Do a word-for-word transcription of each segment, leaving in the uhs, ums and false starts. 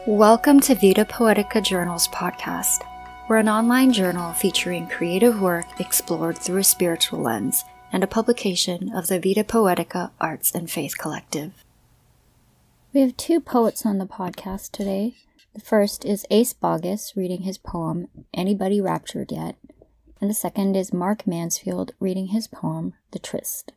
Welcome to Vita Poetica Journals podcast. We're an online journal featuring creative work explored through a spiritual lens and a publication of the Vita Poetica Arts and Faith Collective. We have two poets on the podcast today. The first is Ace Bogus reading his poem, Anybody Raptured Yet? And the second is Mark Mansfield reading his poem, The Tryst.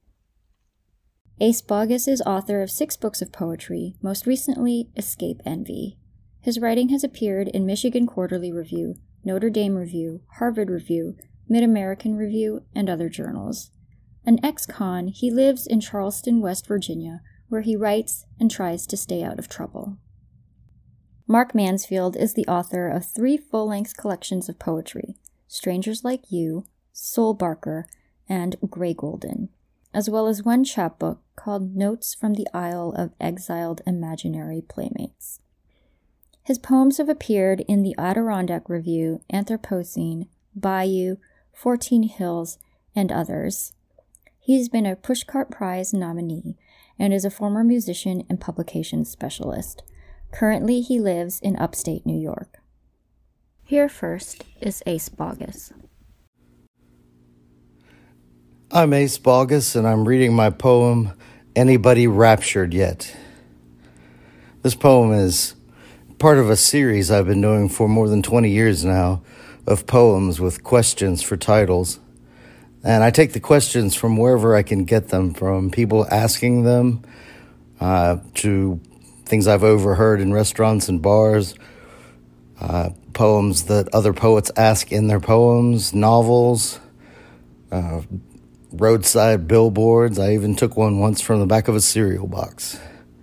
Ace Bogus is author of six books of poetry, most recently Escape Envy. His writing has appeared in Michigan Quarterly Review, Notre Dame Review, Harvard Review, Mid-American Review, and other journals. An ex-con, he lives in Charleston, West Virginia, where he writes and tries to stay out of trouble. Mark Mansfield is the author of three full-length collections of poetry, Strangers Like You, Soul Barker, and Grey Golden, as well as one chapbook called Notes from the Isle of Exiled Imaginary Playmates. His poems have appeared in the Adirondack Review, Anthropocene, Bayou, Fourteen Hills, and others. He's been a Pushcart Prize nominee and is a former musician and publications specialist. Currently, he lives in upstate New York. Here first is Ace Bogus. I'm Ace Bogus, and I'm reading my poem, Anybody Raptured Yet? This poem is part of a series I've been doing for more than twenty years now of poems with questions for titles. And I take the questions from wherever I can get them, from people asking them uh, to things I've overheard in restaurants and bars, uh, poems that other poets ask in their poems, novels, uh, roadside billboards. I even took one once from the back of a cereal box.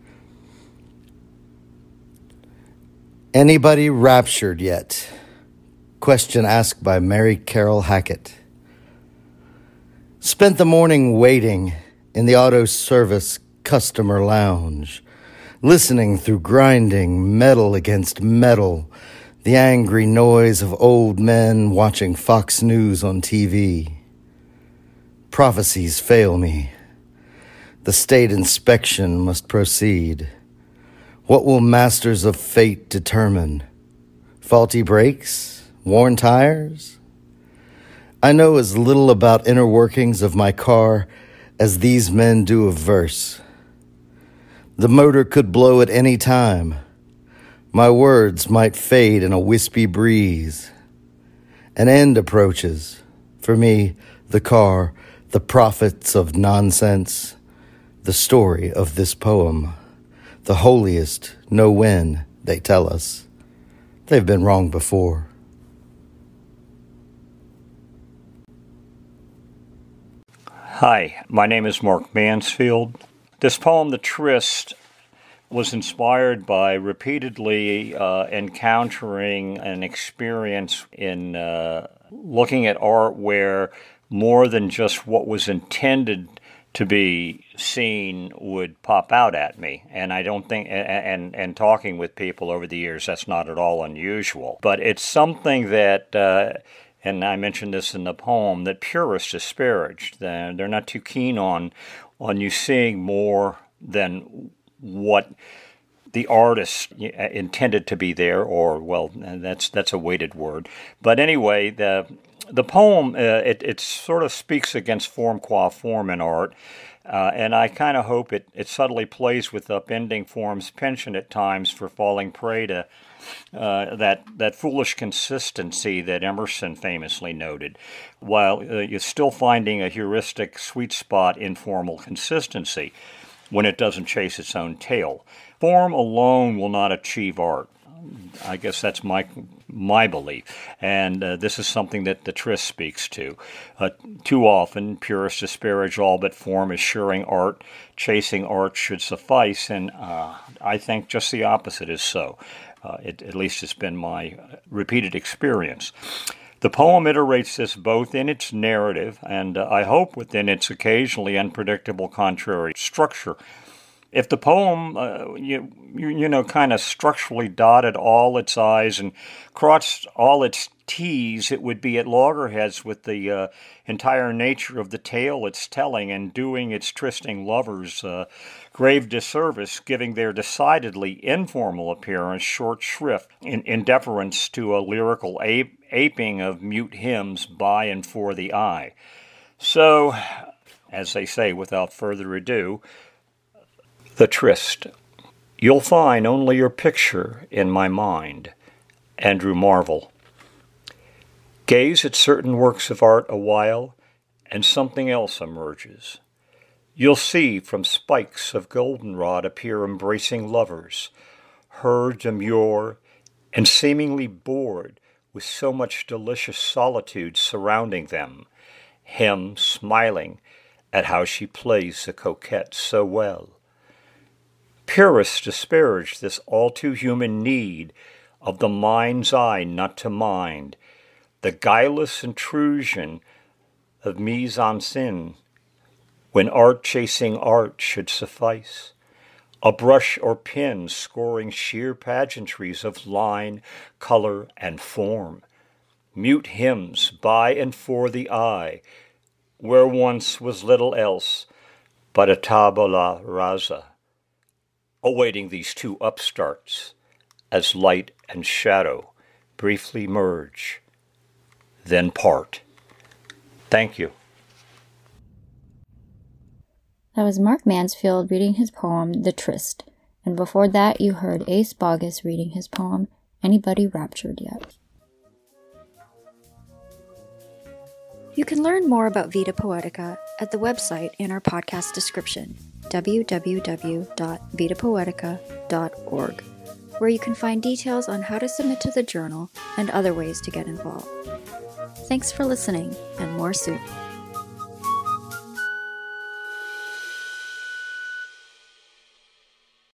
Anybody raptured yet? Question asked by Mary Carol Hackett. Spent the morning waiting in the auto service customer lounge, listening through grinding metal against metal, the angry noise of old men watching Fox News on T V. Prophecies fail me. The state inspection must proceed. What will masters of fate determine? Faulty brakes? Worn tires? I know as little about inner workings of my car as these men do of verse. The motor could blow at any time. My words might fade in a wispy breeze. An end approaches. For me, the car, the prophets of nonsense, the story of this poem. The holiest know when, they tell us. They've been wrong before. Hi, my name is Mark Mansfield. This poem, The Tryst, was inspired by repeatedly uh, encountering an experience in uh, looking at art where more than just what was intended to be seen would pop out at me. And I don't think, and, and, and talking with people over the years, that's not at all unusual. But it's something that, uh, and I mentioned this in the poem, that purists disparaged. They're, they're not too keen on, on you seeing more than what the artist intended to be there, or, well, that's that's a weighted word. But anyway, the the poem, uh, it, it sort of speaks against form qua form in art, uh, and I kind of hope it, it subtly plays with upending form's penchant at times for falling prey to uh, that, that foolish consistency that Emerson famously noted, while uh, you're still finding a heuristic sweet spot in formal consistency when it doesn't chase its own tail. Form alone will not achieve art. I guess that's my my belief, and uh, this is something that the Tryst speaks to. Uh, too often, purists disparage all but form assuring art, chasing art should suffice, and uh, I think just the opposite is so. Uh, it, at least it's been my repeated experience. The poem iterates this both in its narrative and, uh, I hope, within its occasionally unpredictable contrary structure. If the poem, uh, you, you, you know, kind of structurally dotted all its I's and crossed all its tease, it would be at loggerheads with the uh, entire nature of the tale it's telling and doing its trysting lovers uh, grave disservice, giving their decidedly informal appearance short shrift in, in deference to a lyrical ape, aping of mute hymns by and for the eye. So, as they say, without further ado, The Tryst. You'll find only your picture in my mind. Andrew Marvell. Gaze at certain works of art a while, and something else emerges. You'll see from spikes of goldenrod appear embracing lovers, her demure and seemingly bored with so much delicious solitude surrounding them, him smiling at how she plays the coquette so well. Purists disparage this all-too-human need of the mind's eye not to mind, the guileless intrusion of mise-en-scène, when art chasing art should suffice, a brush or pen scoring sheer pageantries of line, color, and form, mute hymns by and for the eye, where once was little else but a tabula rasa, awaiting these two upstarts as light and shadow briefly merge, then part. Thank you. That was Mark Mansfield reading his poem, The Tryst, and before that you heard Ace Bogus reading his poem, Anybody Raptured Yet? You can learn more about Vita Poetica at the website in our podcast description, w w w dot vita poetica dot org, where you can find details on how to submit to the journal and other ways to get involved. Thanks for listening, and more soon.